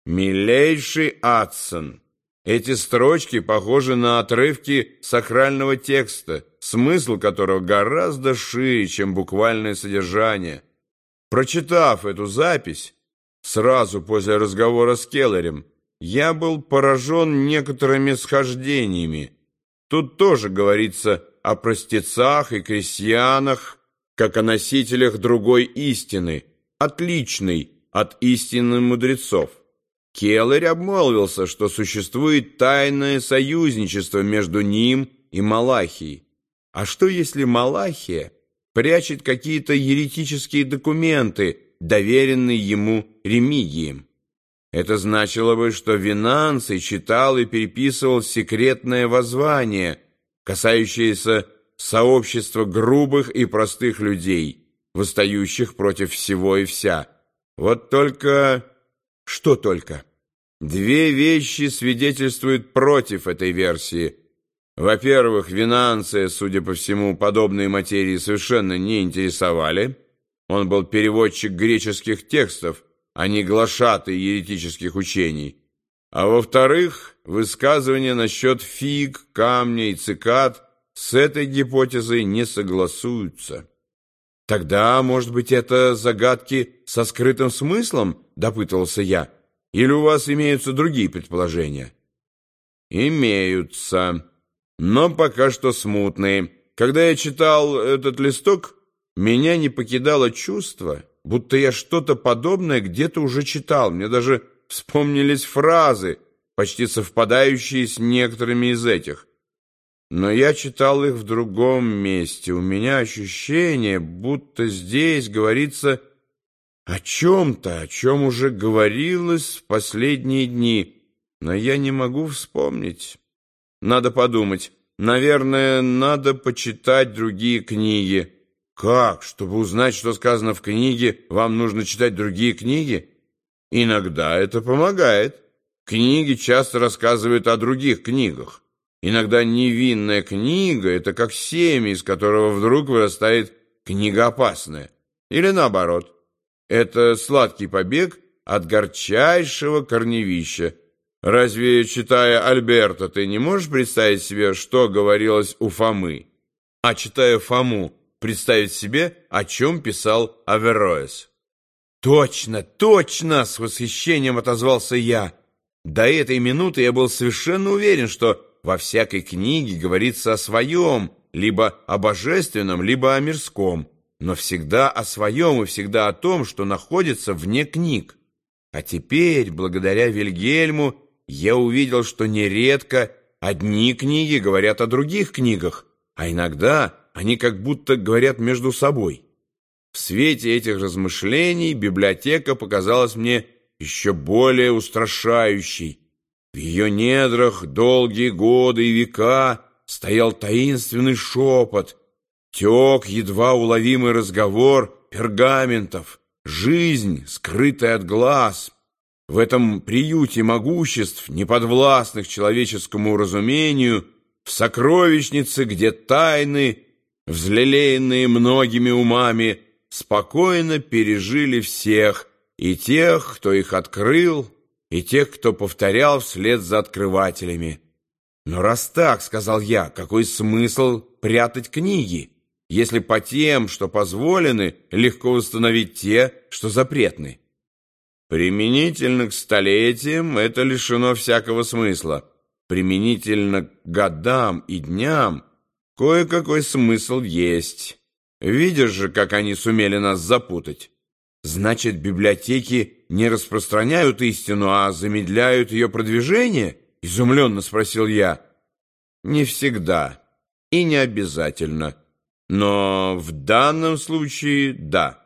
«Милейший Адсон, эти строчки похожи на отрывки сакрального текста, смысл которого гораздо шире, чем буквальное содержание. Прочитав эту запись, сразу после разговора с Келлерем, я был поражен некоторыми схождениями. Тут тоже говорится о простецах и крестьянах, как о носителях другой истины, отличной от истины мудрецов. Келлер обмолвился, что существует тайное союзничество между ним и Малахией. А что, если Малахия прячет какие-то еретические документы, доверенные ему Ремигием? Это значило бы, что Венанций читал и переписывал секретное воззвание, касающееся сообщества грубых и простых людей, восстающих против всего и вся. Вот только... Что только? Две вещи свидетельствуют против этой версии. Во-первых, Венанция, судя по всему, подобные материи совершенно не интересовали. Он был переводчик греческих текстов, а не глашатай еретических учений. А во-вторых, высказывания насчет фиг, камня и цикад с этой гипотезой не согласуются. «Тогда, может быть, это загадки со скрытым смыслом?» — допытывался я. «Или у вас имеются другие предположения?» «Имеются, но пока что смутные. Когда я читал этот листок, меня не покидало чувство, будто я что-то подобное где-то уже читал. Мне даже вспомнились фразы, почти совпадающие с некоторыми из этих. Но я читал их в другом месте. У меня ощущение, будто здесь говорится о чем-то, о чем уже говорилось в последние дни, но я не могу вспомнить. Надо подумать. Наверное, надо почитать другие книги». «Как? Чтобы узнать, что сказано в книге, вам нужно читать другие книги?» «Иногда это помогает. Книги часто рассказывают о других книгах. Иногда невинная книга — это как семя, из которого вдруг вырастает книга опасная. Или наоборот. Это сладкий побег от горчайшего корневища. Разве, читая Альберта, ты не можешь представить себе, что говорилось у Фомы? А читая Фому, представить себе, о чем писал Аверроэс?» «Точно, точно!» — с восхищением отозвался я. До этой минуты я был совершенно уверен, что во всякой книге говорится о своем, либо о божественном, либо о мирском, но всегда о своем и всегда о том, что находится вне книг. А теперь, благодаря Вильгельму, я увидел, что нередко одни книги говорят о других книгах, а иногда они как будто говорят между собой. В свете этих размышлений библиотека показалась мне еще более устрашающей. В ее недрах долгие годы и века стоял таинственный шепот, тек едва уловимый разговор пергаментов, жизнь, скрытая от глаз. В этом приюте могуществ, неподвластных человеческому разумению, в сокровищнице, где тайны, взлелеянные многими умами, спокойно пережили всех, и тех, кто их открыл, и тех, кто повторял вслед за открывателями. «Но раз так, — сказал я, — какой смысл прятать книги, если по тем, что позволены, легко установить те, что запретны?» «Применительно к столетиям это лишено всякого смысла. Применительно к годам и дням кое-какой смысл есть. Видишь же, как они сумели нас запутать. Значит, библиотеки не распространяют истину, а замедляют ее продвижение?» — изумленно спросил я. «Не всегда и не обязательно. Но в данном случае да».